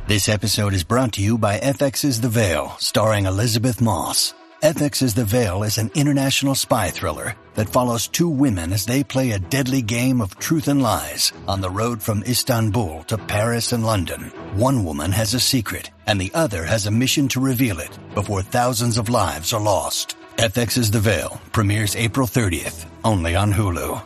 This episode is brought to you by FX's The Veil, starring Elizabeth Moss. FX's The Veil is an international spy thriller that follows two women as they play a deadly game of truth and lies on the road from Istanbul to Paris and London. One woman has a secret, and the other has a mission to reveal it before thousands of lives are lost. FX's The Veil premieres April 30th, only on Hulu.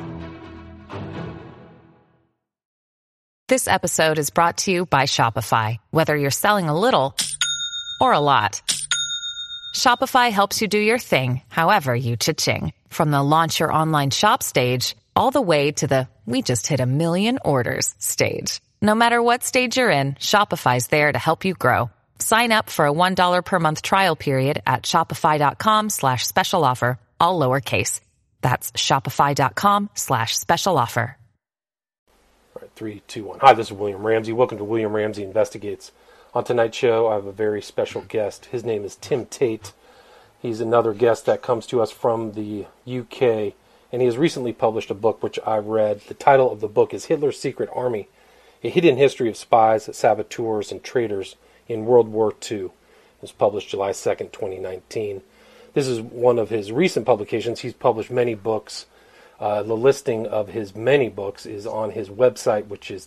This episode is brought to you by Shopify. Whether you're selling a little or a lot, Shopify helps you do your thing, however you cha-ching. From the launch your online shop stage, all the way to the we just hit 1 million orders stage. No matter what stage you're in, Shopify's there to help you grow. Sign up for a $1 per month trial period at shopify.com/special offer, all lowercase. That's shopify.com/special offer. All right, 3, 2, 1. Hi, this is William Ramsey. Welcome to William Ramsey Investigates. On tonight's show, I have a very special guest. His name is Tim Tate. He's another guest that comes to us from the UK, and he has recently published a book which I read. The title of the book is Hitler's Secret Army, A Hidden History of Spies, Saboteurs, and Traitors in World War II. It was published July 2nd, 2019. This is one of his recent publications. He's published many books. The listing of his many books is on his website, which is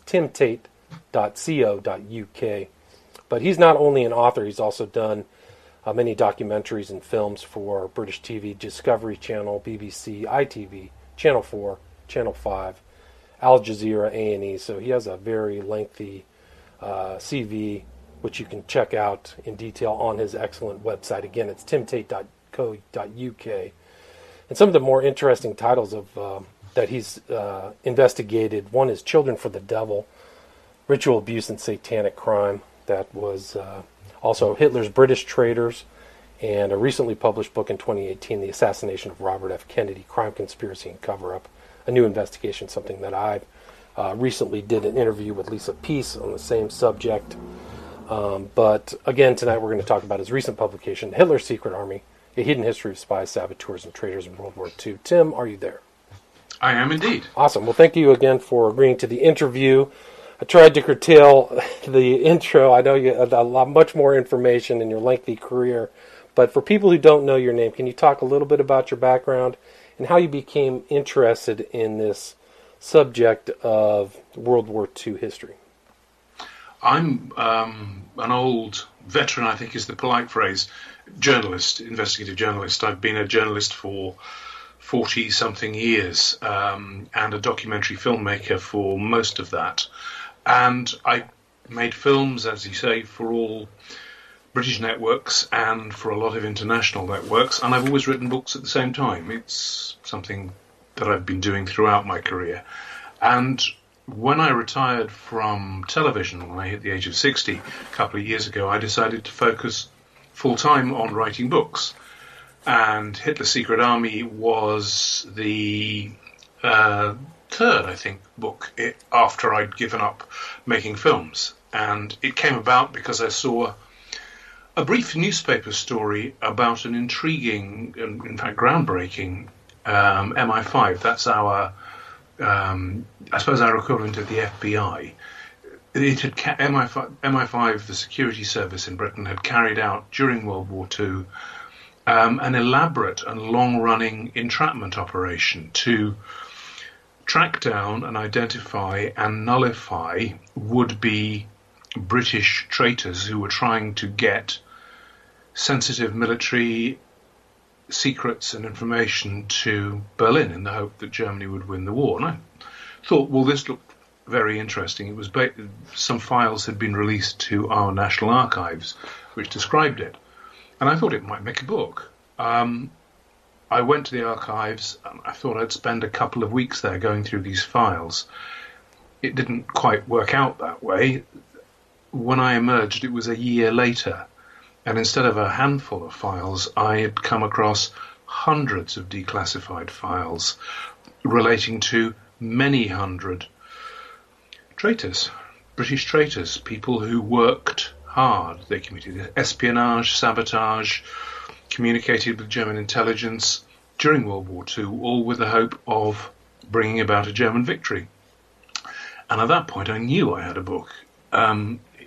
timtate.co.uk. But he's not only an author, he's also done many documentaries and films for British TV, Discovery Channel, BBC, ITV, Channel 4, Channel 5, Al Jazeera, A&E. So he has a very lengthy CV, which you can check out in detail on his excellent website. Again, it's timtate.co.uk. And some of the more interesting titles of that he's investigated, one is Children for the Devil, Ritual Abuse and Satanic Crime. That was also Hitler's British Traitors, and a recently published book in 2018, The Assassination of Robert F. Kennedy, Crime, Conspiracy, and Cover-Up. A new investigation, something that I recently did an interview with Lisa Peace on the same subject. But again, tonight we're going to talk about his recent publication, Hitler's Secret Army, A Hidden History of Spies, Saboteurs, and Traitors in World War II. Tim, are you there? I am indeed. Awesome. Well, thank you again for agreeing to the interview. I tried to curtail the intro. I know you have much more information in your lengthy career. But for people who don't know your name, can you talk a little bit about your background and how you became interested in this subject of World War II history? I'm an old veteran, I think is the polite phrase, journalist, investigative journalist. I've been a journalist for 40-something years and a documentary filmmaker for most of that. And I made films, as you say, for all British networks and for a lot of international networks. And I've always written books at the same time. It's something that I've been doing throughout my career. And when I retired from television, when I hit the age of 60 a couple of years ago, I decided to focus full-time on writing books. And Hitler's Secret Army was the third, I think, book after I'd given up making films. And it came about because I saw a brief newspaper story about an intriguing, and in fact groundbreaking, MI5. That's our, I suppose, our equivalent of the FBI. It had MI5, the security service in Britain, had carried out during World War II an elaborate and long-running entrapment operation to track down and identify and nullify would-be British traitors who were trying to get sensitive military secrets and information to Berlin in the hope that Germany would win the war. And I thought, well, this looked very interesting. It was some files had been released to our National Archives which described it. And I thought it might make a book. I went to the archives and I thought I'd spend a couple of weeks there going through these files. It didn't quite work out that way. When I emerged, it was a year later. And instead of a handful of files, I had come across hundreds of declassified files relating to many hundred traitors, British traitors, people who worked hard. They committed espionage, sabotage, communicated with German intelligence during World War II, all with the hope of bringing about a German victory. And at that point, I knew I had a book. It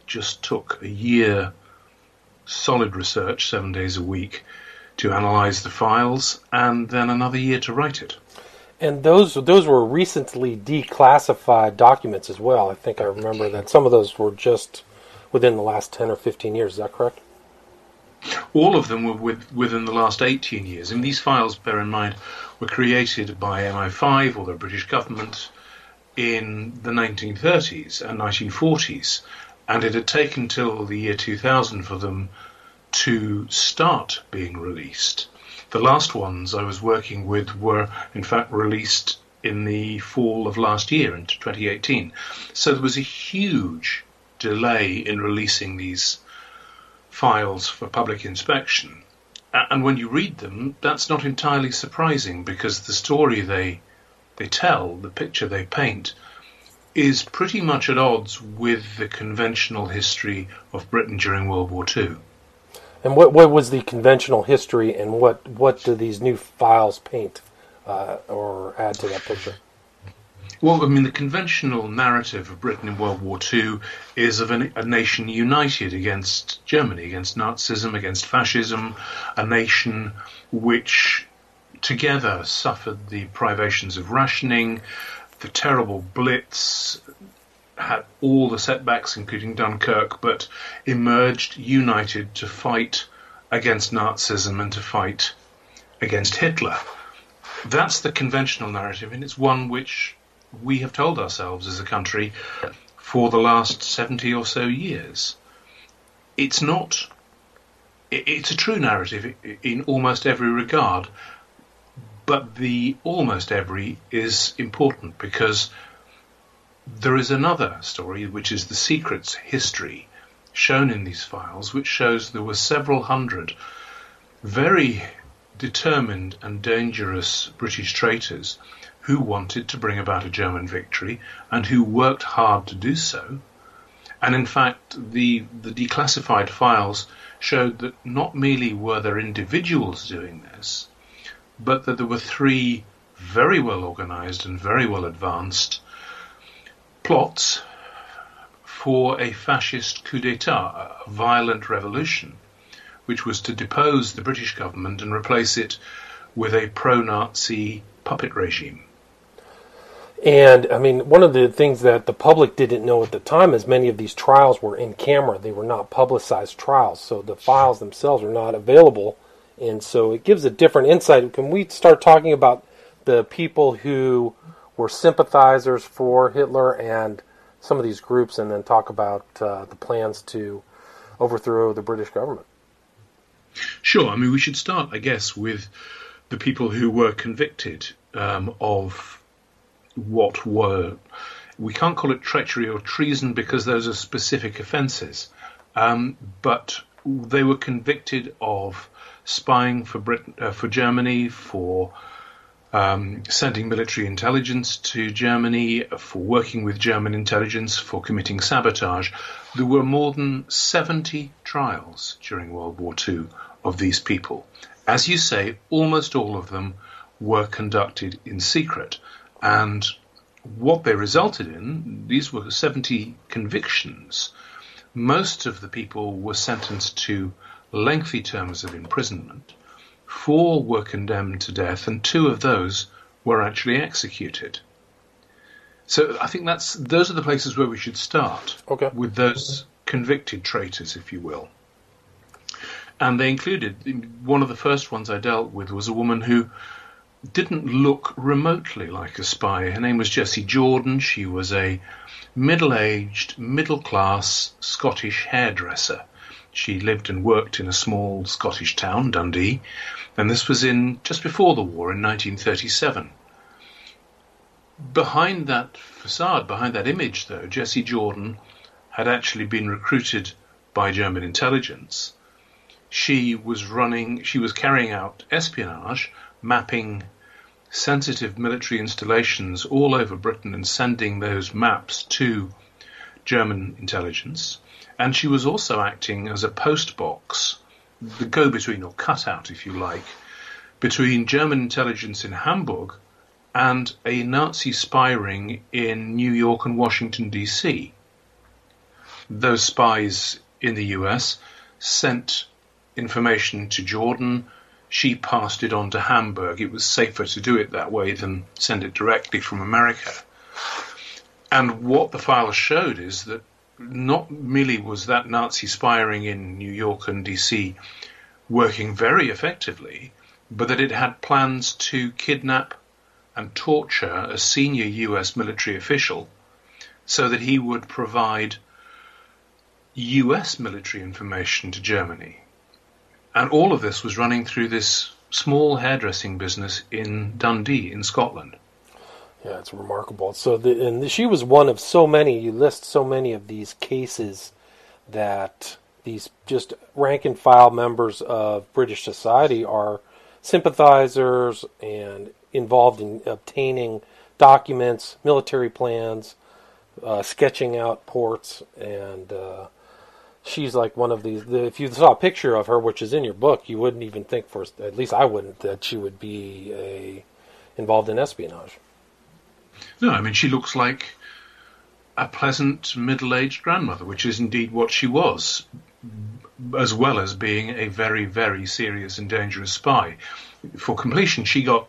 just took a year solid research, 7 days a week, to analyze the files, and then another year to write it. And those were recently declassified documents as well. I think I remember that some of those were just within the last 10 or 15 years. Is that correct? All of them were within the last 18 years. And these files, bear in mind, were created by MI5 or the British government in the 1930s and 1940s. And it had taken till the year 2000 for them to start being released. The last ones I was working with were, in fact, released in the fall of last year, into 2018. So there was a huge delay in releasing these files for public inspection. And when you read them, that's not entirely surprising, because the story they tell, the picture they paint, is pretty much at odds with the conventional history of Britain during World War II. And what was the conventional history, and what do these new files paint or add to that picture? Well, I mean, the conventional narrative of Britain in World War II is of a nation united against Germany, against Nazism, against fascism, a nation which together suffered the privations of rationing, the terrible Blitz, had all the setbacks, including Dunkirk, but emerged united to fight against Nazism and to fight against Hitler. That's the conventional narrative, and it's one which we have told ourselves as a country for the last 70 or so years. It's a true narrative in almost every regard, but the almost every is important, because there is another story, which is the secrets history, shown in these files, which shows there were several hundred very determined and dangerous British traitors who wanted to bring about a German victory and who worked hard to do so. And in fact, the declassified files showed that not merely were there individuals doing this, but that there were three very well organized and very well advanced plots for a fascist coup d'etat, a violent revolution, which was to depose the British government and replace it with a pro-Nazi puppet regime. And, I mean, one of the things that the public didn't know at the time is many of these trials were in camera. They were not publicized trials, so the files themselves are not available. And so it gives a different insight. Can we start talking about the people who were sympathizers for Hitler and some of these groups, and then talk about the plans to overthrow the British government? Sure. I mean, we should start, I guess, with the people who were convicted of what were, we can't call it treachery or treason because those are specific offences, but they were convicted of spying for Britain, for Germany, for sending military intelligence to Germany, for working with German intelligence, for committing sabotage. There were more than 70 trials during World War II of these people. As you say, almost all of them were conducted in secret. And what they resulted in, these were 70 convictions. Most of the people were sentenced to lengthy terms of imprisonment. 4 were condemned to death, and 2 of those were actually executed. So I think those are the places where we should start, okay, with those convicted traitors, if you will. And they included, one of the first ones I dealt with was a woman who didn't look remotely like a spy. Her name was Jessie Jordan. She was a middle-aged, middle-class Scottish hairdresser. She lived and worked in a small Scottish town, Dundee, and this was just before the war in 1937. Behind that facade, behind that image, though, Jessie Jordan had actually been recruited by German intelligence. She was carrying out espionage, mapping sensitive military installations all over Britain and sending those maps to German intelligence. And she was also acting as a post box, the go-between, or cutout, if you like, between German intelligence in Hamburg and a Nazi spy ring in New York and Washington, D.C. those spies in the US sent information to Jordan. She passed it on to Hamburg. It was safer to do it that way than send it directly from America. And what the files showed is that not merely was that Nazi spying in New York and DC working very effectively, but that it had plans to kidnap and torture a senior US military official so that he would provide US military information to Germany. And all of this was running through this small hairdressing business in Dundee in Scotland. Yeah, it's remarkable. So, she was one of so many. You list so many of these cases that these just rank and file members of British society are sympathizers and involved in obtaining documents, military plans, sketching out ports, and she's like one of these. If you saw a picture of her, which is in your book, you wouldn't even think, at least I wouldn't, that she would be involved in espionage. No, I mean, she looks like a pleasant middle-aged grandmother, which is indeed what she was, as well as being a very, very serious and dangerous spy. For completion, she got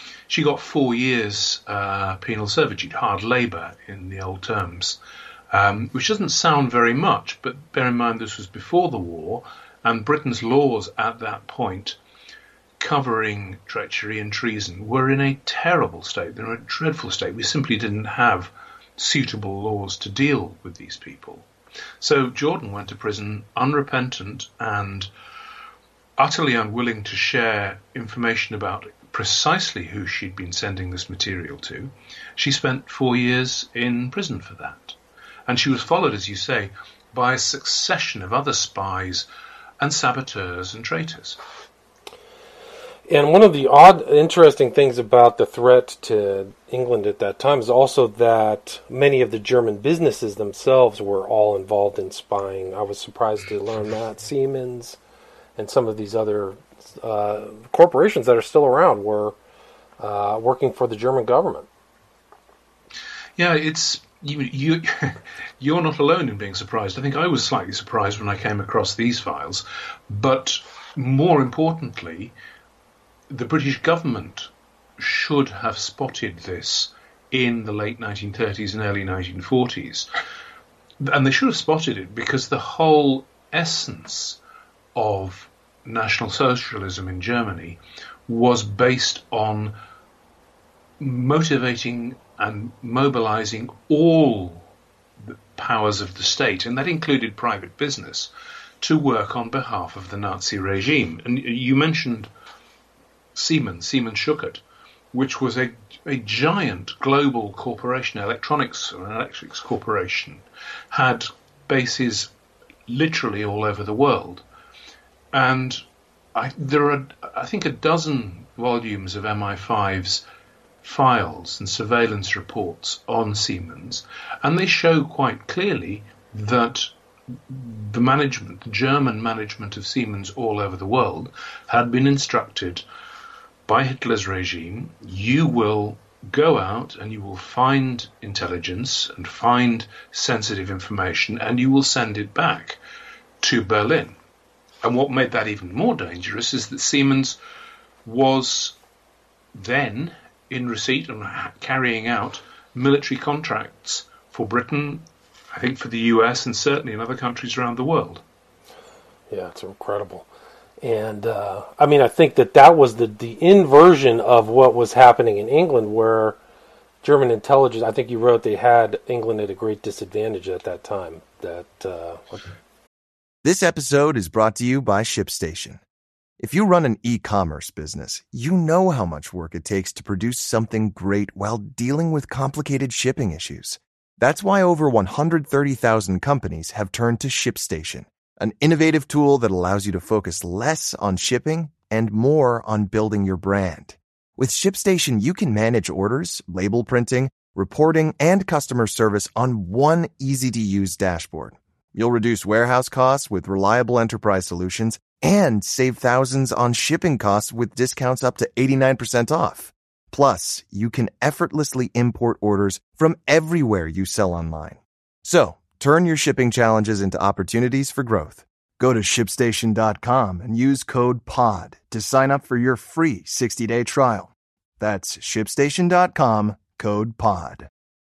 4 years penal servitude, hard labour in the old terms, which doesn't sound very much, but bear in mind this was before the war, and Britain's laws at that point covering treachery and treason were in a terrible state. They were in a dreadful state. We simply didn't have suitable laws to deal with these people. So Jordan went to prison unrepentant and utterly unwilling to share information about precisely who she'd been sending this material to. She spent 4 years in prison for that. And she was followed, as you say, by a succession of other spies and saboteurs and traitors. And one of the interesting things about the threat to England at that time is also that many of the German businesses themselves were all involved in spying. I was surprised to learn that. Siemens and some of these other corporations that are still around were working for the German government. Yeah, it's you're not alone in being surprised. I think I was slightly surprised when I came across these files, but more importantly, the British government should have spotted this in the late 1930s and early 1940s. And they should have spotted it because the whole essence of National Socialism in Germany was based on motivating and mobilizing all the powers of the state, and that included private business, to work on behalf of the Nazi regime. And you mentioned Siemens Schuckert, which was a giant global corporation, electronics corporation, had bases literally all over the world. And there are, I think, a dozen volumes of MI5's files and surveillance reports on Siemens, and they show quite clearly that the German management of Siemens all over the world had been instructed by Hitler's regime: you will go out and you will find intelligence and find sensitive information and you will send it back to Berlin. And what made that even more dangerous is that Siemens was then in receipt and carrying out military contracts for Britain, I think for the US, and certainly in other countries around the world. Yeah, it's incredible. And, I think that was the inversion of what was happening in England, where German intelligence, I think you wrote, they had England at a great disadvantage at that time. This episode is brought to you by ShipStation. If you run an e-commerce business, you know how much work it takes to produce something great while dealing with complicated shipping issues. That's why over 130,000 companies have turned to ShipStation, an innovative tool that allows you to focus less on shipping and more on building your brand. With ShipStation, you can manage orders, label printing, reporting, and customer service on one easy-to-use dashboard. You'll reduce warehouse costs with reliable enterprise solutions and save thousands on shipping costs with discounts up to 89% off. Plus, you can effortlessly import orders from everywhere you sell online. So, Turn your shipping challenges into opportunities for growth. Go to ShipStation.com and use code POD to sign up for your free 60-day trial. That's ShipStation.com, code POD.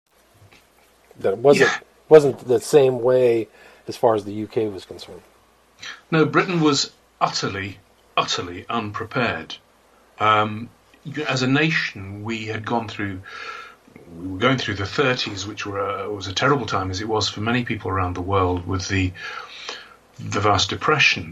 That wasn't the same way as far as the UK was concerned. No, Britain was utterly unprepared. As a nation, we were going through the 30s, which was a terrible time, as it was for many people around the world, with the vast depression.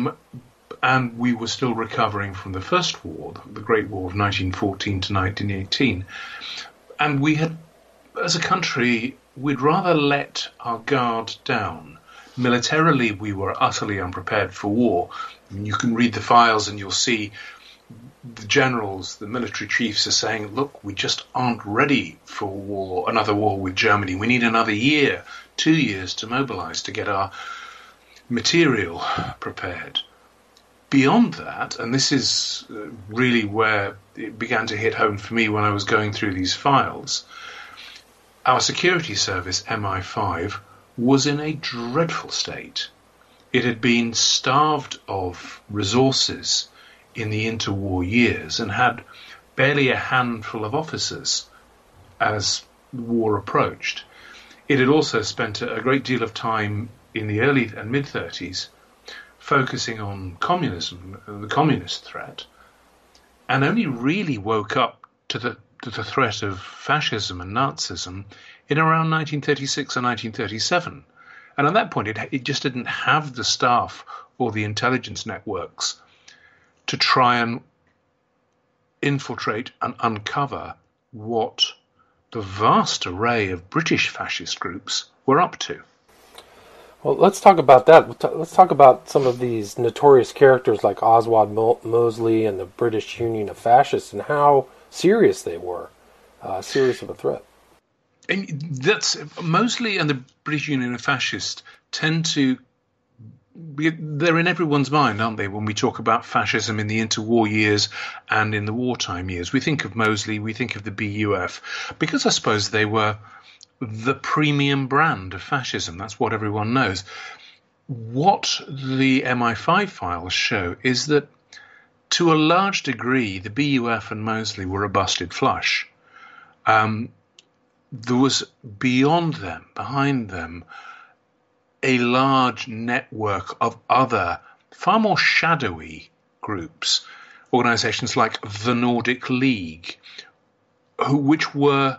And we were still recovering from the First War, the Great War of 1914 to 1918. And we had, as a country, we'd rather let our guard down. Militarily, we were utterly unprepared for war. You can read the files and you'll see the generals, the military chiefs are saying, look, we just aren't ready for war, another war with Germany. We need another year, 2 years to mobilize to get our material prepared. Beyond that, and this is really where it began to hit home for me when I was going through these files, our security service, MI5, was in a dreadful state. It had been starved of resources in the interwar years and had barely a handful of officers as the war approached. It had also spent a great deal of time in the early and mid-30s focusing on communism, the communist threat, and only really woke up to the threat of fascism and Nazism in around 1936 or 1937. And at that point, it just didn't have the staff or the intelligence networks to try and infiltrate and uncover what the vast array of British fascist groups were up to. Well, let's talk about that. Let's talk about some of these notorious characters like Oswald Mosley and the British Union of Fascists and how serious they were, serious of a threat. And that's Mosley and the British Union of Fascists tend to they're in everyone's mind, aren't they, when we talk about fascism in the interwar years and in the wartime years. We think of Mosley, we think of the BUF, because I suppose they were the premium brand of fascism. That's what everyone knows. What the MI5 files show is that, to a large degree, the BUF and Mosley were a busted flush. There was beyond them, behind them, a large network of other, far more shadowy groups, organizations like the Nordic League, which were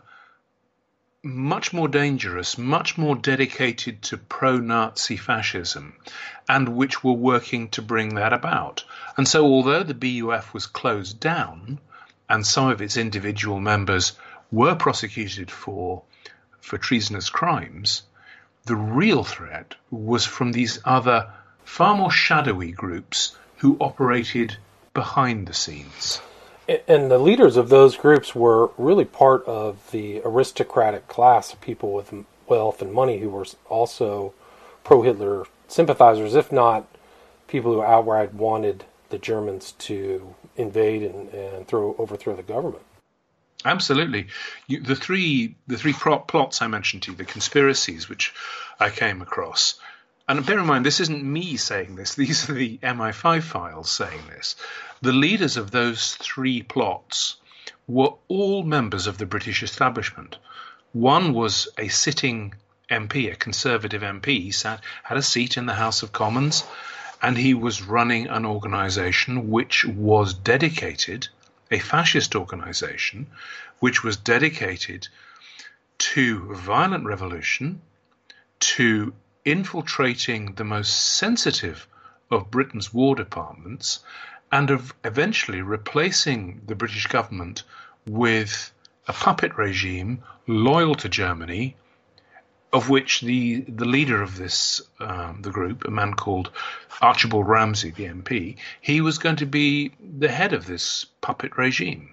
much more dangerous, much more dedicated to pro-Nazi fascism, and which were working to bring that about. And so although the BUF was closed down, and some of its individual members were prosecuted for treasonous crimes, the real threat was from these other, far more shadowy groups who operated behind the scenes. And the leaders of those groups were really part of the aristocratic class of people with wealth and money who were also pro-Hitler sympathizers, if not people who outright wanted the Germans to invade and overthrow the government. Absolutely. The three plots I mentioned to you, the conspiracies which I came across, and bear in mind, this isn't me saying this, these are the MI5 files saying this. The leaders of those three plots were all members of the British establishment. One was a sitting MP, a Conservative MP. He had a seat in the House of Commons, and he was running an organisation which was dedicated, a fascist organisation, which was dedicated to violent revolution, to infiltrating the most sensitive of Britain's war departments, and of eventually replacing the British government with a puppet regime loyal to Germany, of which the leader of this, the group, a man called Archibald Ramsay, the MP, he was going to be the head of this puppet regime.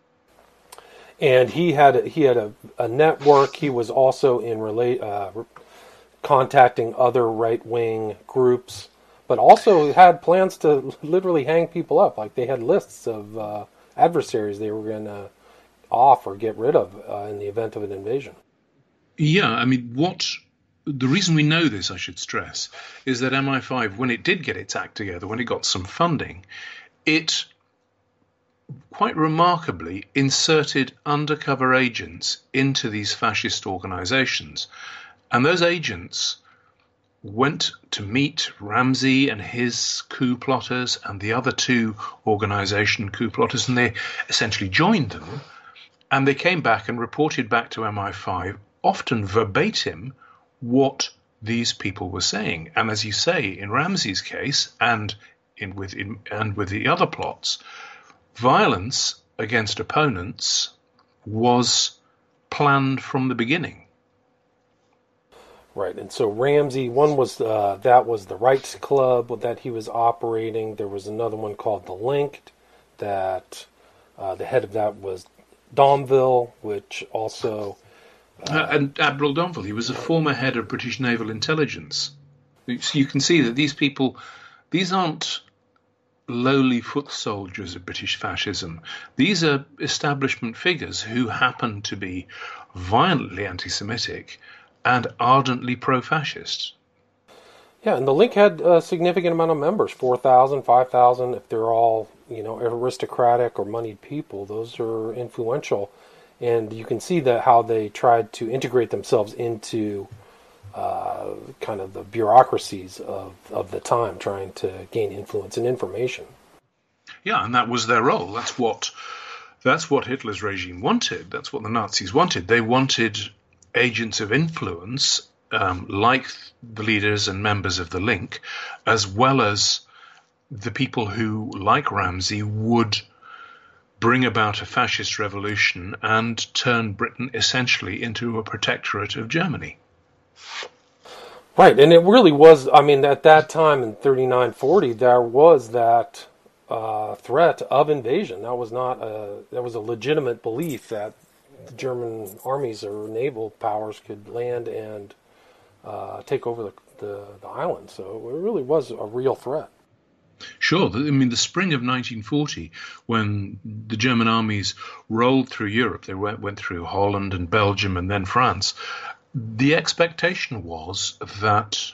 And he had a network. He was also in contacting other right-wing groups, but also had plans to literally hang people up. Like they had lists of adversaries they were going to off or get rid of in the event of an invasion. Yeah, I mean, what the reason we know this, I should stress, is that MI5, when it did get its act together, when it got some funding, it quite remarkably inserted undercover agents into these fascist organizations. And those agents went to meet Ramsey and his coup plotters and the other two organization coup plotters, and they essentially joined them. And they came back and reported back to MI5, often verbatim, what these people were saying. And as you say, in Ramsey's case and with the other plots, violence against opponents was planned from the beginning. Right, and so Ramsey, one was that was the Rights Club that he was operating. There was another one called the Link, that the head of that was Domville, which also... and Admiral Domville, he was a former head of British Naval Intelligence. So you can see that these people, these aren't lowly foot soldiers of British fascism. These are establishment figures who happen to be violently anti-Semitic and ardently pro-fascist. Yeah, and the Link had a significant amount of members, 4,000, 5,000. If they're all, aristocratic or moneyed people, those are influential. And you can see that how they tried to integrate themselves into kind of the bureaucracies of the time, trying to gain influence and information. Yeah, and that was their role. That's what Hitler's regime wanted. That's what the Nazis wanted. They wanted agents of influence, like the leaders and members of the Link, as well as the people who, like Ramsey, would bring about a fascist revolution and turn Britain essentially into a protectorate of Germany. Right, and it really was, at that time in 39-40, there was that threat of invasion. That was a legitimate belief that the German armies or naval powers could land and take over the island. So it really was a real threat. Sure. The spring of 1940, when the German armies rolled through Europe, they went through Holland and Belgium and then France, the expectation was that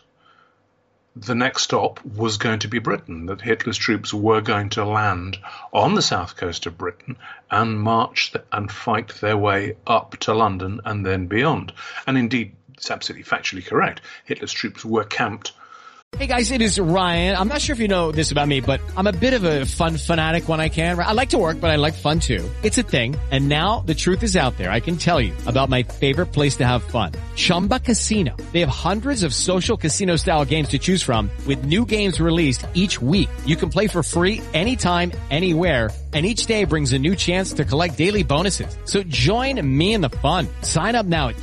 the next stop was going to be Britain, that Hitler's troops were going to land on the south coast of Britain and march and fight their way up to London and then beyond. And indeed, it's absolutely factually correct. Hitler's troops were camped. Hey guys, it is Ryan. I'm not sure if you know this about me, but I'm a bit of a fun fanatic when I can. I like to work, but I like fun too. It's a thing. And now the truth is out there. I can tell you about my favorite place to have fun. Chumba Casino. They have hundreds of social casino style games to choose from with new games released each week. You can play for free anytime, anywhere. And each day brings a new chance to collect daily bonuses. So join me in the fun. Sign up now at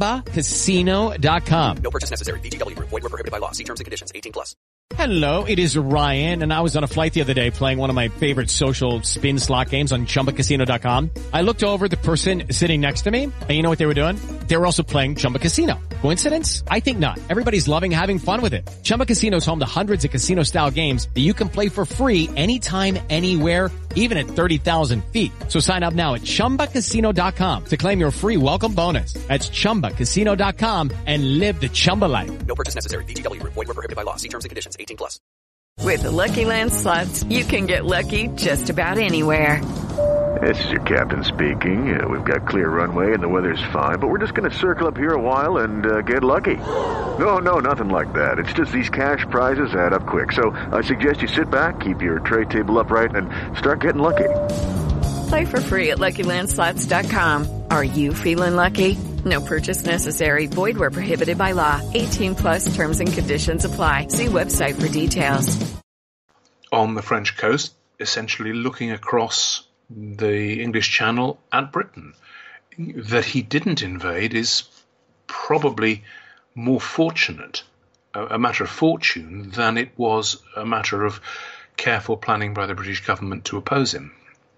ChumbaCasino.com. No purchase necessary. VGW Group. Void where prohibited by law. See terms and conditions. 18+. Hello, it is Ryan, and I was on a flight the other day playing one of my favorite social spin slot games on ChumbaCasino.com. I looked over at the person sitting next to me, and you know what they were doing? They were also playing Chumba Casino. Coincidence? I think not. Everybody's loving having fun with it. Chumba Casino is home to hundreds of casino-style games that you can play for free anytime, anywhere, even at 30,000 feet. So sign up now at ChumbaCasino.com to claim your free welcome bonus. That's ChumbaCasino.com and live the Chumba life. No purchase necessary. VGW Group. Void where prohibited by law. See terms and conditions. 18+. With the Lucky Land Slots, you can get lucky just about anywhere. This is your captain speaking. We've got clear runway and the weather's fine, but we're just going to circle up here a while and get lucky. No, nothing like that. It's just these cash prizes add up quick. So I suggest you sit back, keep your tray table upright, and start getting lucky. Play for free at LuckyLandSlots.com. Are you feeling lucky? No purchase necessary. Void where prohibited by law. 18+ terms and conditions apply. See website for details. On the French coast, essentially looking across the English Channel at Britain. That he didn't invade is probably more fortunate, a matter of fortune, than it was a matter of careful planning by the British government to oppose him.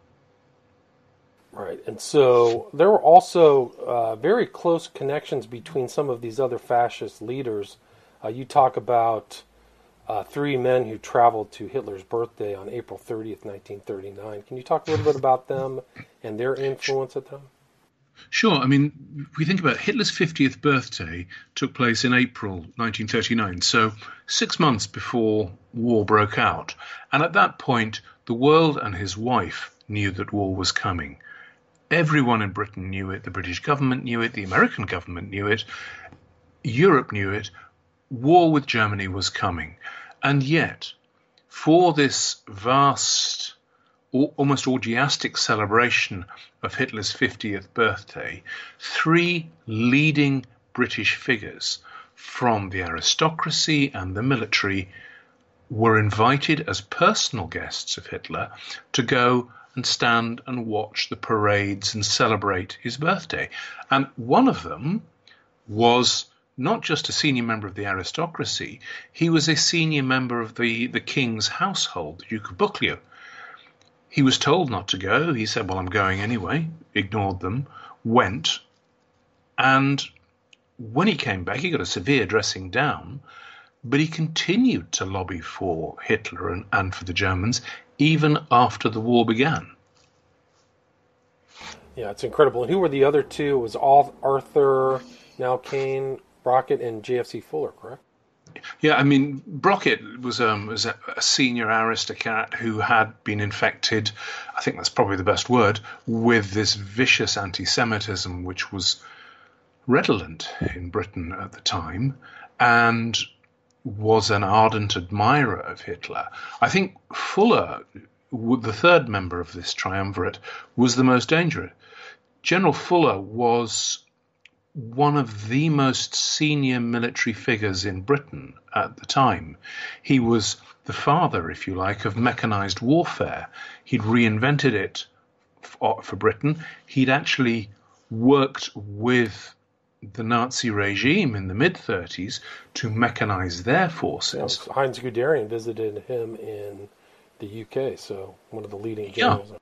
Right, and so there were also very close connections between some of these other fascist leaders. You talk about 3 men who traveled to Hitler's birthday on April 30th, 1939. Can you talk a little bit about them and their influence at the time? Sure. I mean, if we think about it, Hitler's 50th birthday took place in April 1939, so 6 months before war broke out. And at that point, the world and his wife knew that war was coming. Everyone in Britain knew it. The British government knew it. The American government knew it. Europe knew it. War with Germany was coming. And yet, for this vast, almost orgiastic celebration of Hitler's 50th birthday, 3 leading British figures from the aristocracy and the military were invited as personal guests of Hitler to go and stand and watch the parades and celebrate his birthday. And one of them was not just a senior member of the aristocracy, he was a senior member of the king's household, the Duke of Buccleuch. He was told not to go. He said, well, I'm going anyway, ignored them, went. And when he came back, he got a severe dressing down, but he continued to lobby for Hitler and for the Germans, even after the war began. Yeah, it's incredible. And who were the other two? It was Arthur, now Kane, Brockett, and JFC Fuller, correct? Yeah, I mean, Brockett was a senior aristocrat who had been infected, I think that's probably the best word, with this vicious anti-Semitism which was redolent in Britain at the time, and was an ardent admirer of Hitler. I think Fuller, the third member of this triumvirate, was the most dangerous. General Fuller was one of the most senior military figures in Britain at the time. He was the father, if you like, of mechanized warfare. He'd reinvented it for Britain. He'd actually worked with the Nazi regime in the mid-30s to mechanize their forces. Yeah, Heinz Guderian visited him in the UK, so one of the leading generals.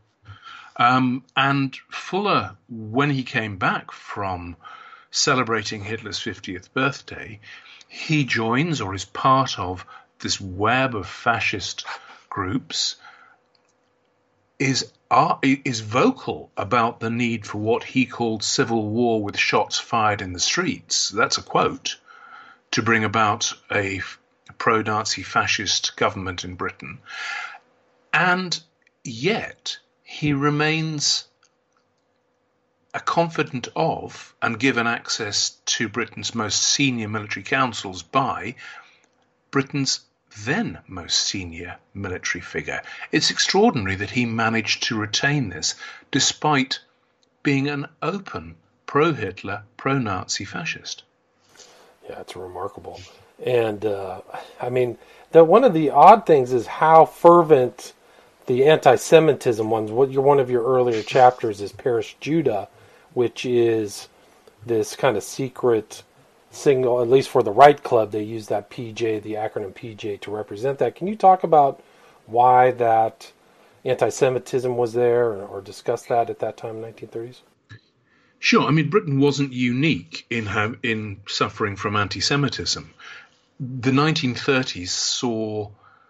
And Fuller, when he came back from celebrating Hitler's 50th birthday, he joins or is part of this web of fascist groups, is vocal about the need for what he called civil war with shots fired in the streets. That's a quote, to bring about a pro-Nazi fascist government in Britain. And yet he remains a confidant of and given access to Britain's most senior military councils by Britain's then most senior military figure. It's extraordinary that he managed to retain this despite being an open pro-Hitler, pro-Nazi fascist. Yeah, it's remarkable. And I mean, one of the odd things is how fervent the anti-Semitism ones. One of your earlier chapters is Parish Judah, which is this kind of secret signal, at least for the Right Club, they use that PJ, the acronym PJ, to represent that. Can you talk about why that anti-Semitism was there, or discuss that at that time in the 1930s? Sure. I mean, Britain wasn't unique in suffering from anti-Semitism. The 1930s saw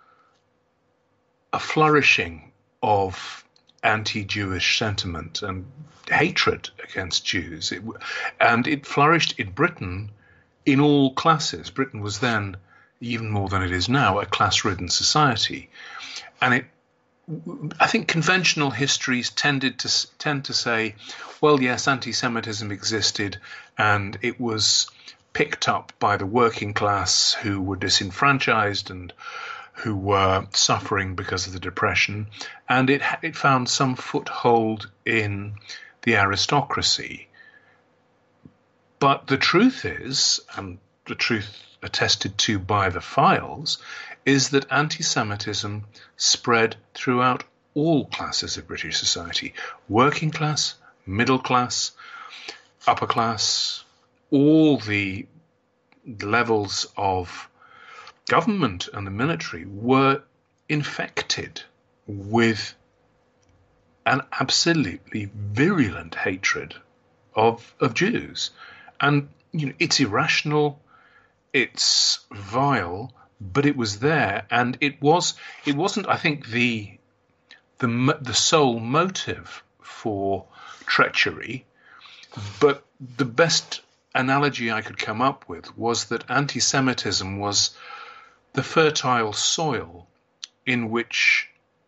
a flourishing of anti-Jewish sentiment and hatred against Jews. It flourished in Britain in all classes. Britain was then, even more than it is now, a class-ridden society. And I think conventional histories tend to say, well, yes, anti-Semitism existed and it was picked up by the working class who were disenfranchised and who were suffering because of the Depression, and it found some foothold in the aristocracy. But the truth is, and the truth attested to by the files, is that anti-Semitism spread throughout all classes of British society. Working class, middle class, upper class, all the levels of government and the military were infected with an absolutely virulent hatred of Jews. And it's irrational, it's vile, but it was there, and it wasn't, I think, the sole motive for treachery. But the best analogy I could come up with was that anti-Semitism was the fertile soil in which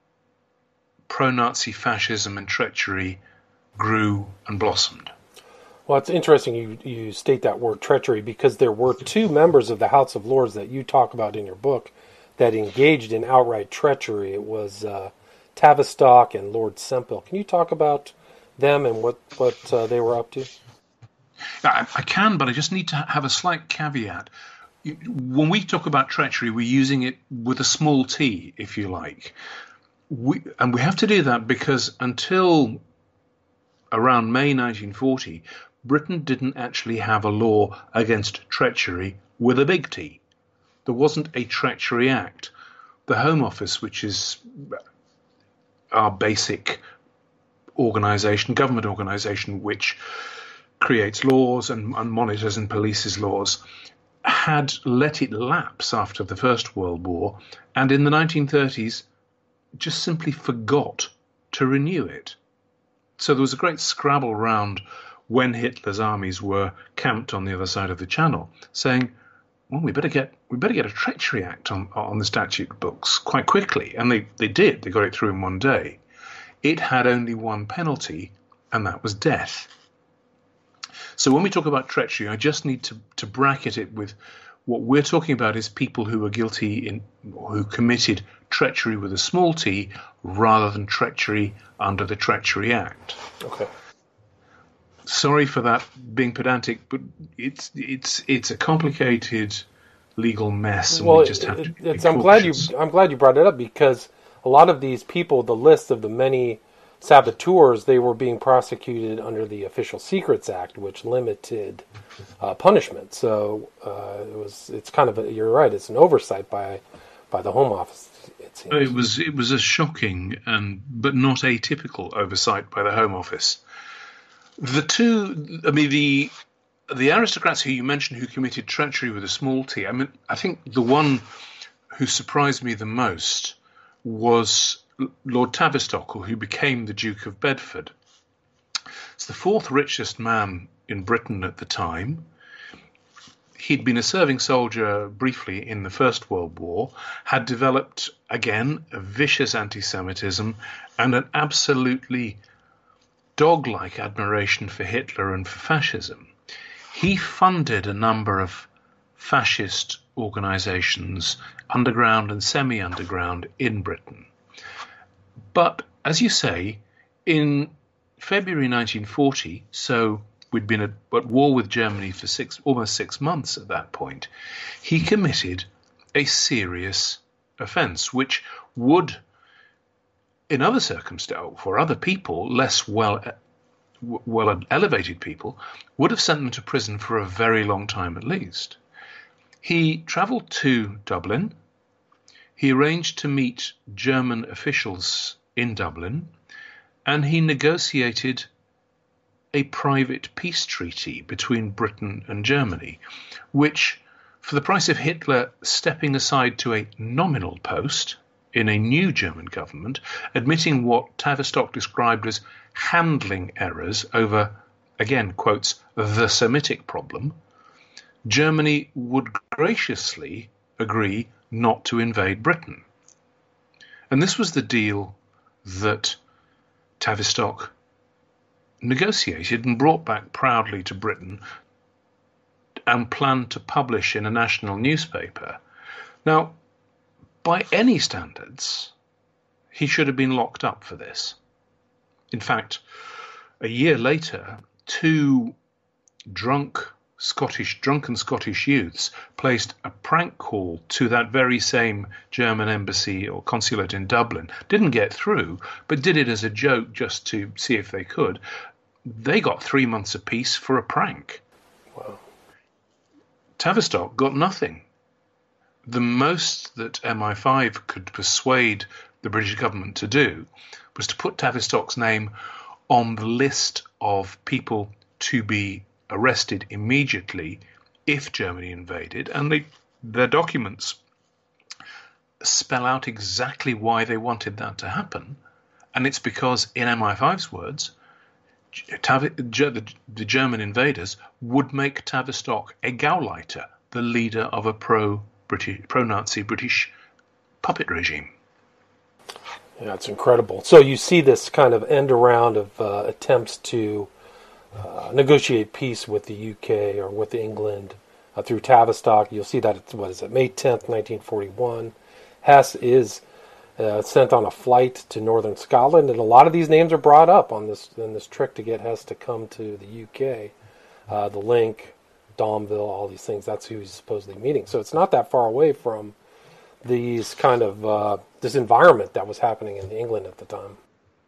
pro-Nazi fascism and treachery grew and blossomed. Well, it's interesting you state that word treachery, because there were two members of the House of Lords that you talk about in your book that engaged in outright treachery. It was Tavistock and Lord Sempill. Can you talk about them and what they were up to? I can, but I just need to have a slight caveat. When we talk about treachery, we're using it with a small t, if you like. We have to do that because until around May 1940, Britain didn't actually have a law against treachery with a big T. There wasn't a Treachery Act. The Home Office, which is our basic organisation, government organisation, which creates laws and monitors and polices laws, had let it lapse after the First World War, and in the 1930s just simply forgot to renew it. So there was a great scrabble round when Hitler's armies were camped on the other side of the Channel, saying, well, we better get a Treachery Act on the statute books quite quickly. And they did. They got it through in one day. It had only one penalty, and that was death. So when we talk about treachery, I just need to bracket it with what we're talking about is people who are guilty who committed treachery with a small t rather than treachery under the Treachery Act. Okay. Sorry for that being pedantic, but it's a complicated legal mess, and we just have to be cautious. I'm glad you brought it up, because a lot of these people, the list of the many saboteurs, they were being prosecuted under the Official Secrets Act, which limited punishment. So it's kind of you're right. It's an oversight by the Home Office. It seems. It was a shocking but not atypical oversight by the Home Office. The aristocrats who you mentioned who committed treachery with a small t, I think the one who surprised me the most was Lord Tavistock, who became the Duke of Bedford. It's the fourth richest man in Britain at the time. He'd been a serving soldier briefly in the First World War, had developed, again, a vicious anti-Semitism and an absolutely dog-like admiration for Hitler and for fascism. He funded a number of fascist organizations, underground and semi-underground, in Britain. But, as you say, in February 1940, so we'd been at war with Germany for almost 6 months at that point, he committed a serious offence, which would, in other circumstances, for other people, less well elevated people, would have sent them to prison for a very long time at least. He travelled to Dublin. He arranged to meet German officials in Dublin, and he negotiated a private peace treaty between Britain and Germany, which, for the price of Hitler stepping aside to a nominal post in a new German government, admitting what Tavistock described as handling errors over, again, quotes, the Semitic problem, Germany would graciously agree not to invade Britain. And this was the deal that Tavistock negotiated and brought back proudly to Britain and planned to publish in a national newspaper. Now, by any standards, he should have been locked up for this. In fact, a year later, two drunken Scottish youths placed a prank call to that very same German embassy or consulate in Dublin. Didn't get through, but did it as a joke just to see if they could. They got 3 months apiece for a prank. Wow. Tavistock got nothing. The most that MI5 could persuade the British government to do was to put Tavistock's name on the list of people to be arrested immediately if Germany invaded, and their documents spell out exactly why they wanted that to happen. And it's because, in MI5's words, the German invaders would make Tavistock a Gauleiter, the leader of a pro-Nazi British puppet regime. Yeah, it's incredible. So you see this kind of end around of attempts to negotiate peace with the UK or with England through Tavistock. You'll see that it's, May 10th, 1941. Hess is sent on a flight to northern Scotland, and a lot of these names are brought up on this trek to get Hess to come to the UK. The Link, Domville, all these things. That's who he's supposedly meeting. So it's not that far away from these kind of this environment that was happening in England at the time.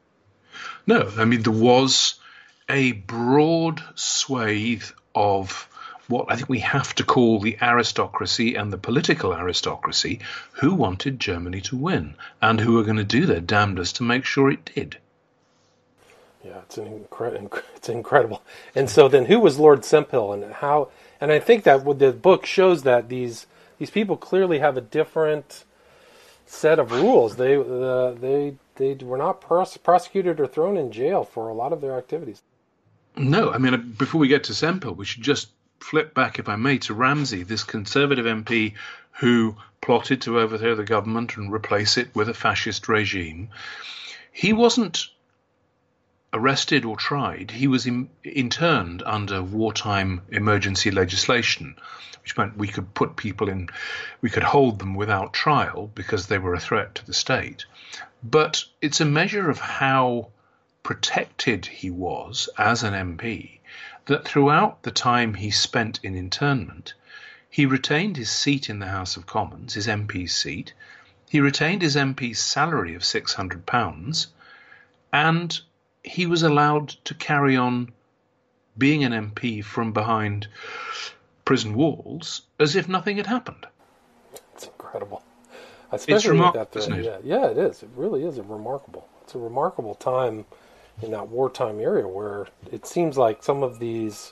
No, I mean, there was a broad swathe of what I think we have to call the aristocracy and the political aristocracy who wanted Germany to win and who were going to do their damnedest to make sure it did. Yeah, it's incredible. And so then who was Lord Sempill and how? And I think that the book shows that these people clearly have a different set of rules. They were not prosecuted or thrown in jail for a lot of their activities. No, I mean, before we get to Sempill, we should just flip back, if I may, to Ramsay, this Conservative MP who plotted to overthrow the government and replace it with a fascist regime. He wasn't arrested or tried. He was interned under wartime emergency legislation, which meant we could put people in, we could hold them without trial because they were a threat to the state. But it's a measure of how protected he was as an MP that throughout the time he spent in internment, he retained his seat in the House of Commons, his MP's seat. He retained his MP's salary of £600, and he was allowed to carry on being an MP from behind prison walls as if nothing had happened. It's incredible. It's remarkable, isn't it? Yeah, it is. It really is remarkable. It's a remarkable time in that wartime area where it seems like some of these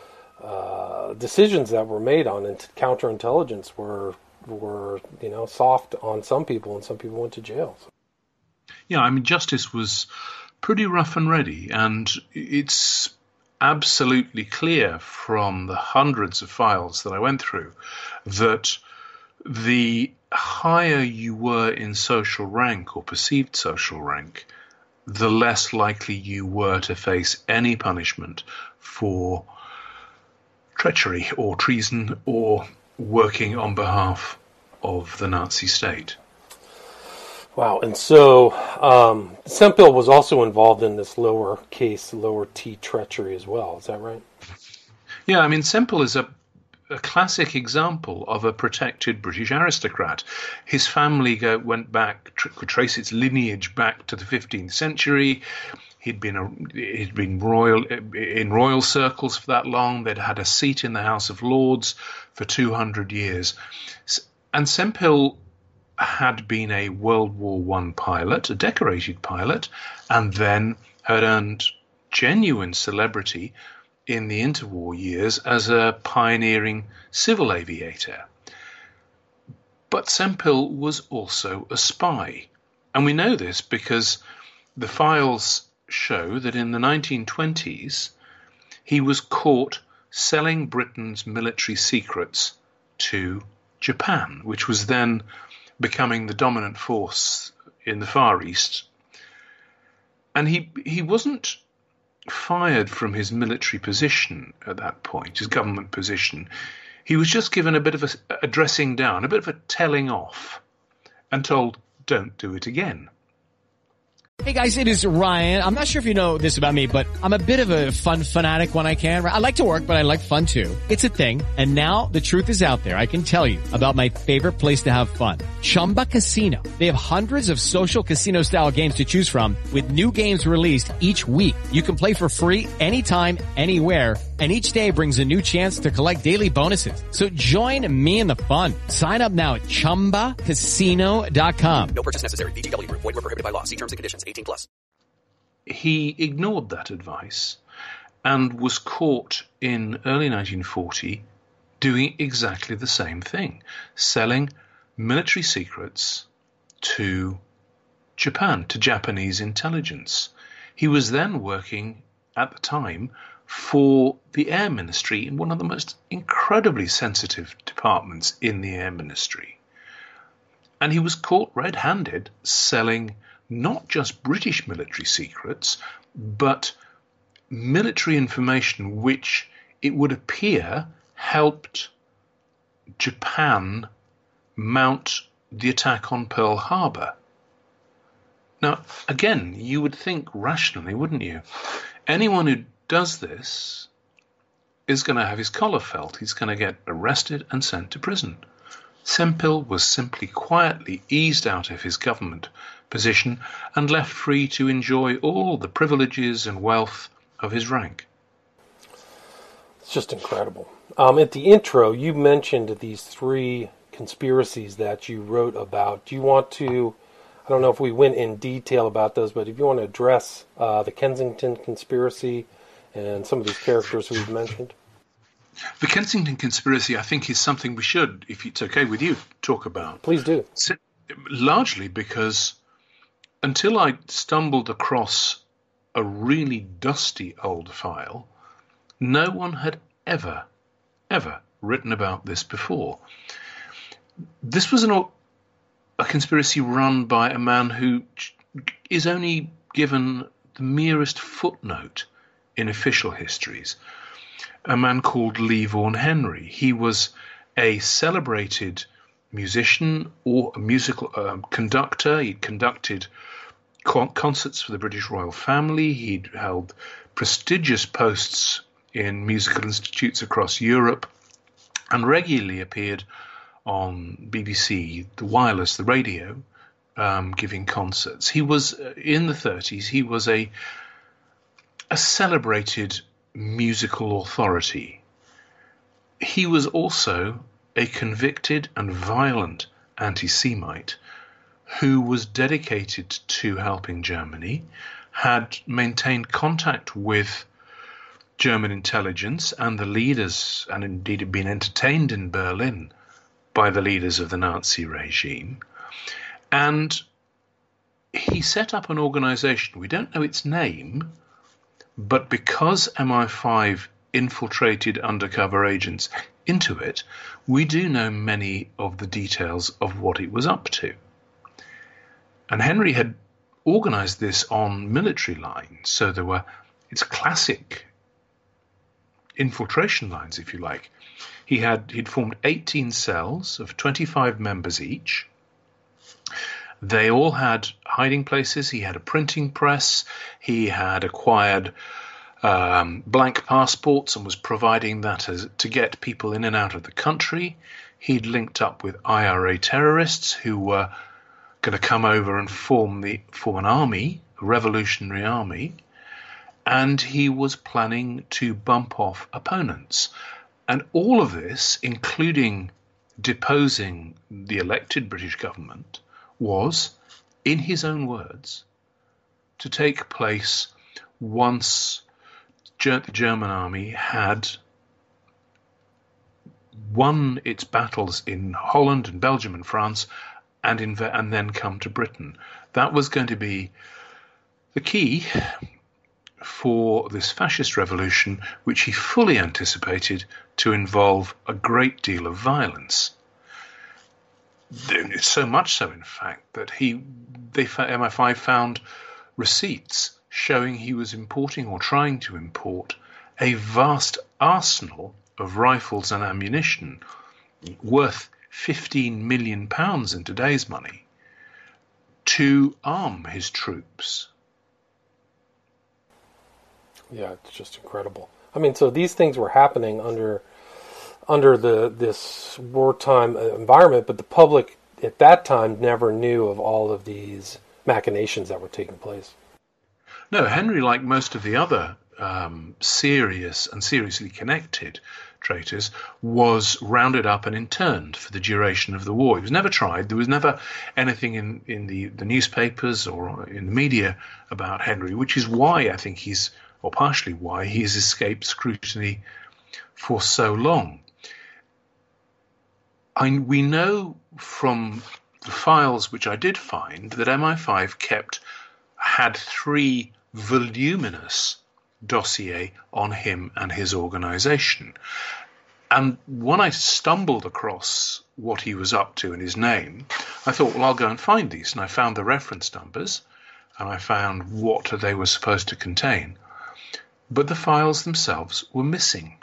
decisions that were made on counterintelligence were soft on some people, and some people went to jail. Yeah, I mean, justice was pretty rough and ready, and it's absolutely clear from the hundreds of files that I went through that the higher you were in social rank or perceived social rank, the less likely you were to face any punishment for treachery or treason or working on behalf of the Nazi state. Wow, and so Sempill was also involved in this lower T treachery as well, is that right? Yeah, I mean, Sempill is a classic example of a protected British aristocrat. His family could trace its lineage back to the 15th century. He'd been royal in royal circles for that long. They'd had a seat in the House of Lords for 200 years. And Sempill had been a World War I pilot, a decorated pilot, and then had earned genuine celebrity in the interwar years as a pioneering civil aviator. But Sempill was also a spy. And we know this because the files show that in the 1920s, he was caught selling Britain's military secrets to Japan, which was then becoming the dominant force in the Far East. And he wasn't fired from his military position at that point, his government position. He was just given a bit of a dressing down, a bit of a telling off, and told, don't do it again. Hey guys, it is Ryan. I'm not sure if you know this about me, but I'm a bit of a fun fanatic when I can. I like to work, but I like fun too. It's a thing. And now the truth is out there. I can tell you about my favorite place to have fun. Chumba Casino. They have hundreds of social casino style games to choose from with new games released each week. You can play for free anytime, anywhere. And each day brings a new chance to collect daily bonuses. So join me in the fun. Sign up now at ChumbaCasino.com. No purchase necessary. VGW. Void where prohibited by law. See terms and conditions. 18+. He ignored that advice and was caught in early 1940 doing exactly the same thing, selling military secrets to Japan, to Japanese intelligence. He was then working at the time for the Air Ministry in one of the most incredibly sensitive departments in the Air Ministry. And he was caught red-handed selling not just British military secrets, but military information which it would appear helped Japan mount the attack on Pearl Harbor. Now, again, you would think rationally, wouldn't you? Anyone who does this is going to have his collar felt. He's going to get arrested and sent to prison. Sempill was simply quietly eased out of his government position and left free to enjoy all the privileges and wealth of his rank. It's just incredible. At the intro, you mentioned these three conspiracies that you wrote about. Do you want to, I don't know if we went in detail about those, but if you want to address the Kensington conspiracy and some of these characters we've mentioned? The Kensington conspiracy, I think, is something we should, if it's okay with you, talk about. Please do. Largely because until I stumbled across a really dusty old file, no one had ever written about this before. This was a conspiracy run by a man who is only given the merest footnote in official histories, a man called Lee Vaughan Henry. He was a celebrated musician or a musical conductor. He'd conducted concerts for the British royal family. He'd held prestigious posts in musical institutes across Europe and regularly appeared on BBC, the wireless, the radio, giving concerts. He was, in the 30s, he was a celebrated musical authority. He was also a convicted and violent anti-Semite who was dedicated to helping Germany, had maintained contact with German intelligence and the leaders, and indeed had been entertained in Berlin by the leaders of the Nazi regime. And he set up an organization. We don't know its name, but because MI5 infiltrated undercover agents into it, we do know many of the details of what it was up to. And Henry had organized this on military lines, so there were, it's classic infiltration lines, if you like. He'd formed 18 cells of 25 members each. They all had hiding places. He had a printing press. He had acquired blank passports and was providing that to get people in and out of the country. He'd linked up with IRA terrorists who were going to come over and form an army, a revolutionary army. And he was planning to bump off opponents. And all of this, including deposing the elected British government, was, in his own words, to take place once the German army had won its battles in Holland and Belgium and France and then come to Britain. That was going to be the key for this fascist revolution, which he fully anticipated to involve a great deal of violence. It's so much so, in fact, that MI5 found receipts showing he was importing or trying to import a vast arsenal of rifles and ammunition worth £15 million in today's money to arm his troops. Yeah, it's just incredible. I mean, so these things were happening under this wartime environment, but the public at that time never knew of all of these machinations that were taking place. No, Henry, like most of the other serious and seriously connected traitors, was rounded up and interned for the duration of the war. He was never tried. There was never anything in the newspapers or in the media about Henry, which is why I think or partially why he has escaped scrutiny for so long. We know from the files which I did find that MI5 had 3 voluminous dossier on him and his organization. And when I stumbled across what he was up to and his name, I thought, well, I'll go and find these. And I found the reference numbers, and I found what they were supposed to contain. But the files themselves were missing.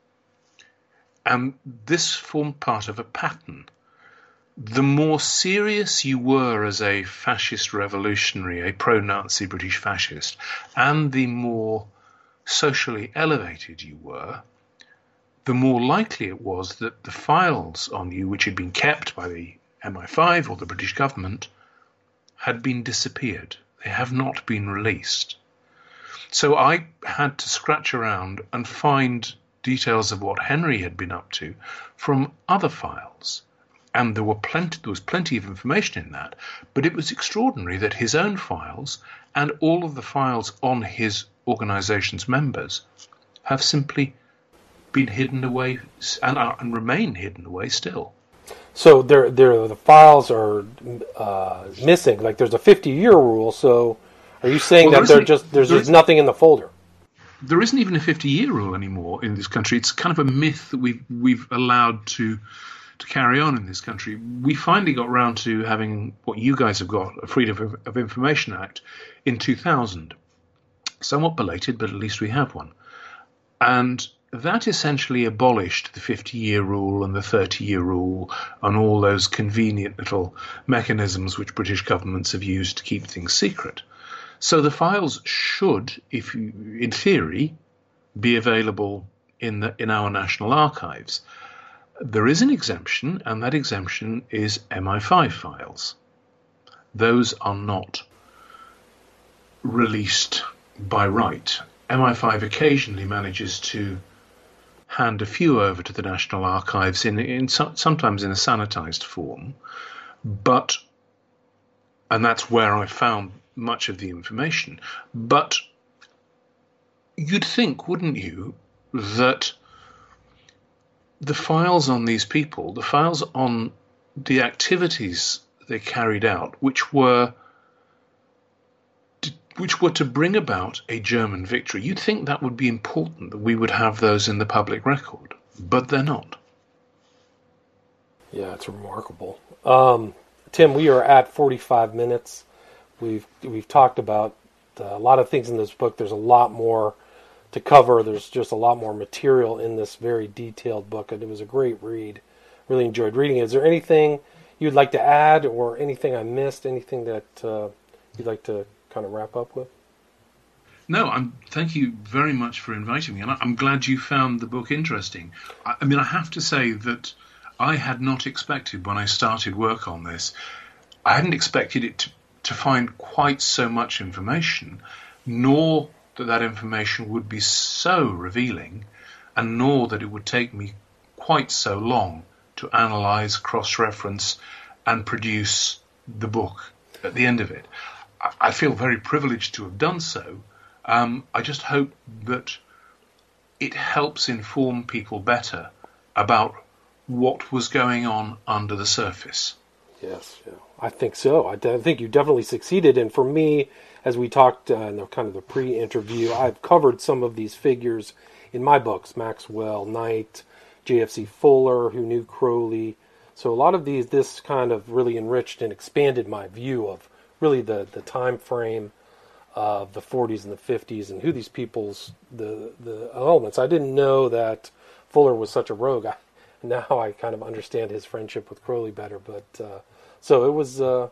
And this formed part of a pattern. The more serious you were as a fascist revolutionary, a pro-Nazi British fascist, and the more socially elevated you were, the more likely it was that the files on you, which had been kept by the MI5 or the British government, had been disappeared. They have not been released. So I had to scratch around and find details of what Henry had been up to from other files. And there was plenty of information in that, but it was extraordinary that his own files and all of the files on his organization's members have simply been hidden away and remain hidden away still. So the files are missing. Like there's a 50-year rule. So are you saying that there's just nothing in the folder? There isn't even a 50-year rule anymore in this country. It's kind of a myth that we've allowed to carry on in this country. We finally got round to having what you guys have got, a Freedom of Information Act, in 2000. Somewhat belated, but at least we have one. And that essentially abolished the 50-year rule and the 30-year rule and all those convenient little mechanisms which British governments have used to keep things secret. So the files should, in theory, be available in our national archives. There is an exemption, and that exemption is MI5 files. Those are not released by right. MI5 occasionally manages to hand a few over to the National Archives sometimes in a sanitized form, and that's where I found much of the information. But you'd think, wouldn't you, that the files on these people, the files on the activities they carried out, which were to bring about a German victory, you'd think that would be important, that we would have those in the public record, but they're not. Yeah, it's remarkable. Tim, we are at 45 minutes. We've talked about a lot of things in this book. There's a lot more to cover. There's just a lot more material in this very detailed book, and it was a great read. Really enjoyed reading it. Is there anything you'd like to add, or anything I missed, anything that you'd like to kind of wrap up with? No, thank you very much for inviting me, and I'm glad you found the book interesting. I mean, I have to say that I had not expected, when I started work on this, I hadn't expected it to find quite so much information, nor that information would be so revealing, and nor that it would take me quite so long to analyze, cross-reference, and produce the book at the end of it. I feel very privileged to have done so. I just hope that it helps inform people better about what was going on under the surface. Yes, yeah. I think so. I think you definitely succeeded. And for me, as we talked in the pre-interview, I've covered some of these figures in my books: Maxwell, Knight, JFC Fuller, who knew Crowley. So a lot of this kind of really enriched and expanded my view of really the time frame of the 40s and the 50s and who these people's, the elements. I didn't know that Fuller was such a rogue. Now I kind of understand his friendship with Crowley better, but so it was a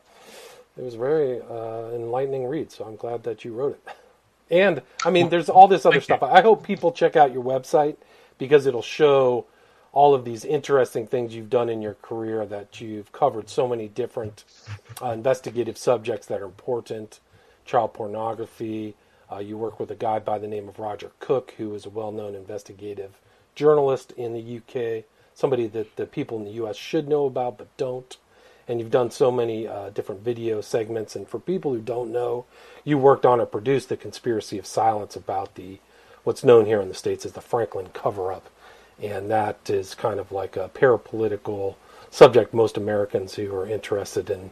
very enlightening read. So I'm glad that you wrote it. And I mean, there's all this other stuff. I hope people check out your website, because it'll show all of these interesting things you've done in your career, that you've covered so many different investigative subjects that are important. Child pornography. You work with a guy by the name of Roger Cook, who is a well-known investigative journalist in the UK, somebody that the people in the US should know about but don't. And you've done so many different video segments. And for people who don't know, you worked on or produced The Conspiracy of Silence, about what's known here in the States as the Franklin cover-up. And that is kind of like a parapolitical subject most Americans who are interested in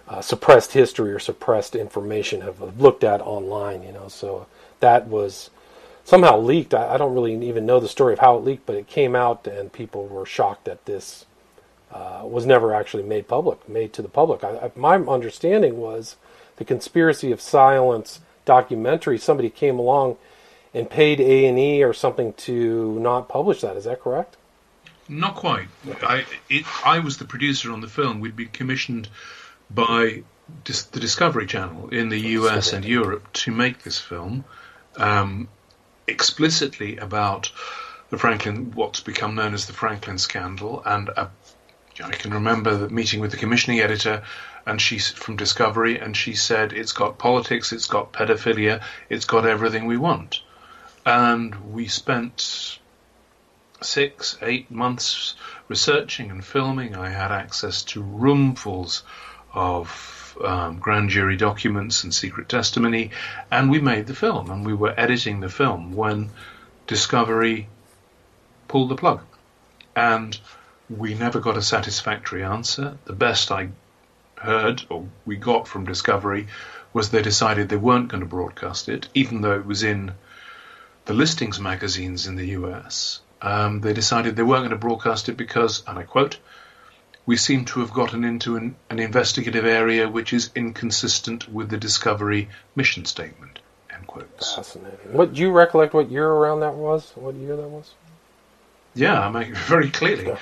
suppressed history or suppressed information have looked at online, So that was somehow leaked. I don't really even know the story of how it leaked, but it came out, and people were shocked that this was never actually made to the public. My understanding was the Conspiracy of Silence documentary, somebody came along and paid A&E or something to not publish that. Is that correct? Not quite. I was the producer on the film. We'd been commissioned by the Discovery Channel in the US and Europe to make this film explicitly about the what's become known as the Franklin scandal. And I can remember the meeting with the commissioning editor, and she's from Discovery, and she said, it's got politics, it's got pedophilia, it's got everything we want. And we spent 6-8 months researching and filming. I had access to roomfuls of grand jury documents and secret testimony, and we made the film, and we were editing the film when Discovery pulled the plug. And we never got a satisfactory answer. The best I heard, or we got from Discovery, was they decided they weren't going to broadcast it, even though it was in the listings magazines in the US. They decided they weren't going to broadcast it because, and I quote, we seem to have gotten into an investigative area which is inconsistent with the Discovery mission statement, end quotes. Fascinating. What, do you recollect what year around that was? What year that was? Yeah, I make it very clearly.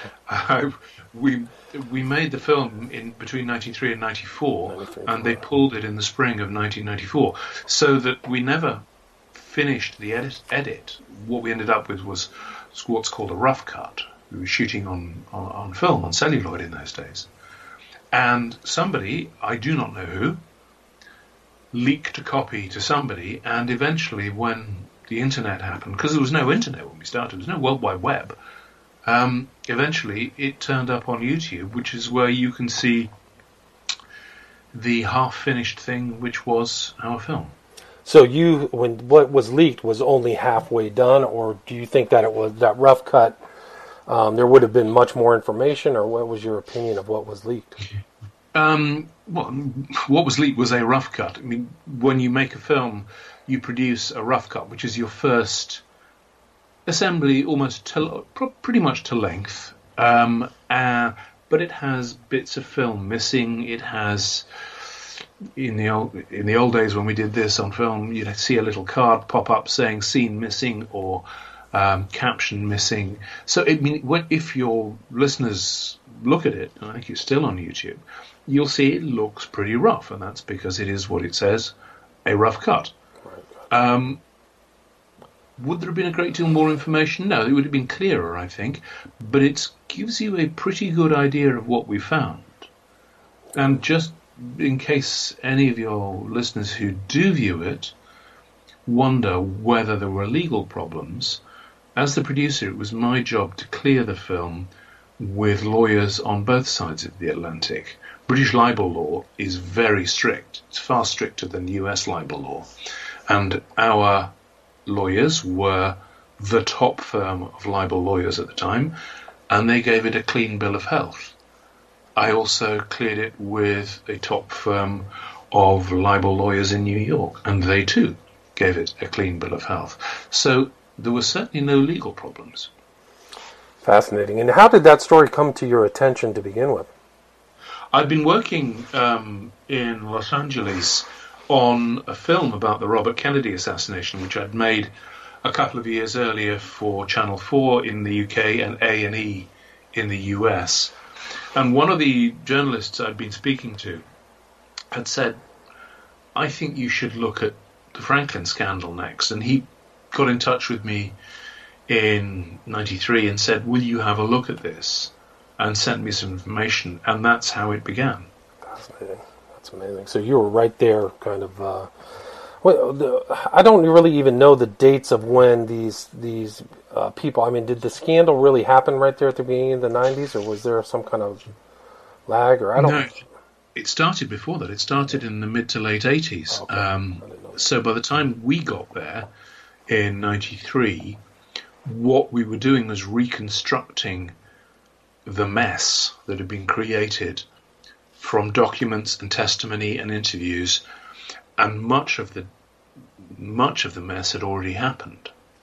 We made the film in between 93 and 94, and they pulled it in the spring of 1994, so that we never finished the edit. What we ended up with was what's called a rough cut. We were shooting on film, on celluloid in those days. And somebody, I do not know who, leaked a copy to somebody, and eventually when the internet happened, because there was no internet when we started, there was no World Wide Web, eventually it turned up on YouTube, which is where you can see the half-finished thing, which was our film. So when what was leaked was only halfway done, or do you think that it was that rough cut, there would have been much more information, or what was your opinion of what was leaked? What was leaked was a rough cut. I mean, when you make a film, you produce a rough cut, which is your first assembly, almost pretty much to length. But it has bits of film missing. It has, in the old days when we did this on film, you'd see a little card pop up saying "scene missing" or caption missing. So if your listeners look at it, and I think it's still on YouTube, you'll see it looks pretty rough, and that's because it is what it says, a rough cut. Would there have been a great deal more information? No, it would have been clearer, I think, but it gives you a pretty good idea of what we found. And just in case any of your listeners who do view it wonder whether there were legal problems, as the producer, it was my job to clear the film with lawyers on both sides of the Atlantic. British libel law is very strict. It's far stricter than US libel law. And our lawyers were the top firm of libel lawyers at the time, and they gave it a clean bill of health. I also cleared it with a top firm of libel lawyers in New York, and they too gave it a clean bill of health. So there were certainly no legal problems. Fascinating. And how did that story come to your attention to begin with? I'd been working in Los Angeles on a film about the Robert Kennedy assassination, which I'd made a couple of years earlier for Channel 4 in the UK and A&E in the US. And one of the journalists I'd been speaking to had said, I think you should look at the Franklin scandal next. And he got in touch with me in 93 and said, will you have a look at this? And sent me some information. And that's how it began. Fascinating. That's amazing. So you were right there, kind of. I don't really even know the dates of when these people. I mean, did the scandal really happen right there at the beginning of the 90s, or was there some kind of lag? Or I don't. No, it started before that. It started in the mid to late 80s. Okay. So by the time we got there in 93, what we were doing was reconstructing the mess that had been created from documents and testimony and interviews, and much of the mess had already happened.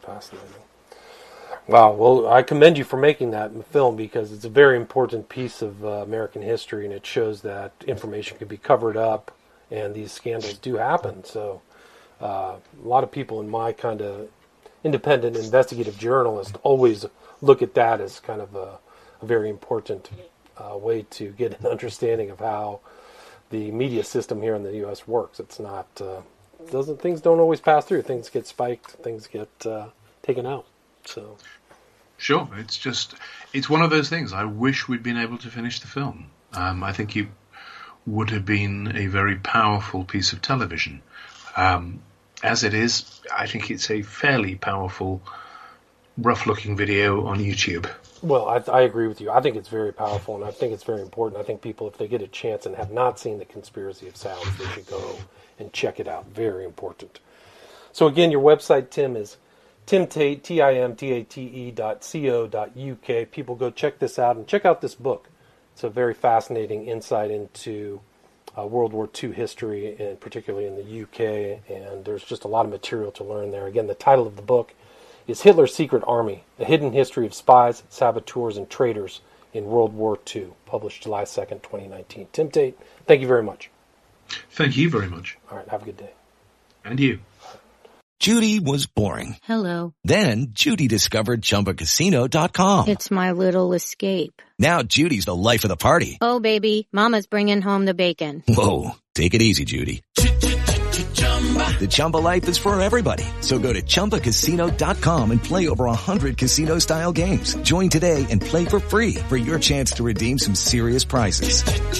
Fascinating. Wow. Well, I commend you for making that film because it's a very important piece of American history, and it shows that information can be covered up, and these scandals do happen. So a lot of people in my kind of independent investigative journalist always look at that as kind of a very important way to get an understanding of how the media system here in the U.S. works. It's not things don't always pass through. Things get spiked. Things get taken out. So, sure, it's one of those things. I wish we'd been able to finish the film. I think it would have been a very powerful piece of television. As it is, I think it's a fairly powerful, rough-looking video on YouTube. Well, I agree with you. I think it's very powerful, and I think it's very important. I think people, if they get a chance and have not seen The Conspiracy of Sounds, they should go and check it out. Very important. So again, your website, Tim, is timtate, timtate.co.uk. People, go check this out and check out this book. It's a very fascinating insight into World War II history, and particularly in the UK, and there's just a lot of material to learn there. Again, the title of the book is Hitler's Secret Army, A Hidden History of Spies, Saboteurs, and Traitors in World War II, published July 2nd, 2019. Tim Tate, thank you very much. Thank you very much. All right, have a good day. And you. Judy was boring. Hello. Then Judy discovered ChumbaCasino.com. It's my little escape. Now Judy's the life of the party. Oh, baby, mama's bringing home the bacon. Whoa, take it easy, Judy. The Chumba life is for everybody. So go to ChumbaCasino.com and play over 100 casino-style games. Join today and play for free for your chance to redeem some serious prizes.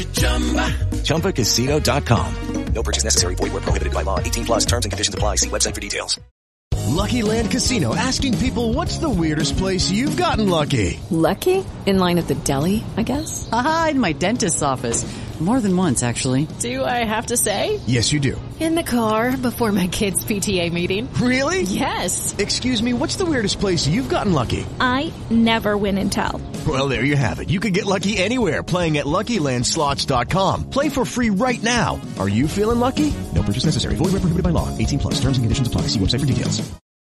ChumbaCasino.com. No purchase necessary. Void where prohibited by law. 18 plus terms and conditions apply. See website for details. Lucky Land Casino, asking people, what's the weirdest place you've gotten lucky? Lucky? In line at the deli, I guess? Aha, in my dentist's office. More than once, actually. Do I have to say? Yes, you do. In the car before my kids' PTA meeting. Really? Yes. Excuse me, what's the weirdest place you've gotten lucky? I never win and tell. Well, there you have it. You can get lucky anywhere, playing at LuckyLandSlots.com. Play for free right now. Are you feeling lucky? No purchase necessary. Void where prohibited by law. 18 plus. Terms and conditions apply. See website for details.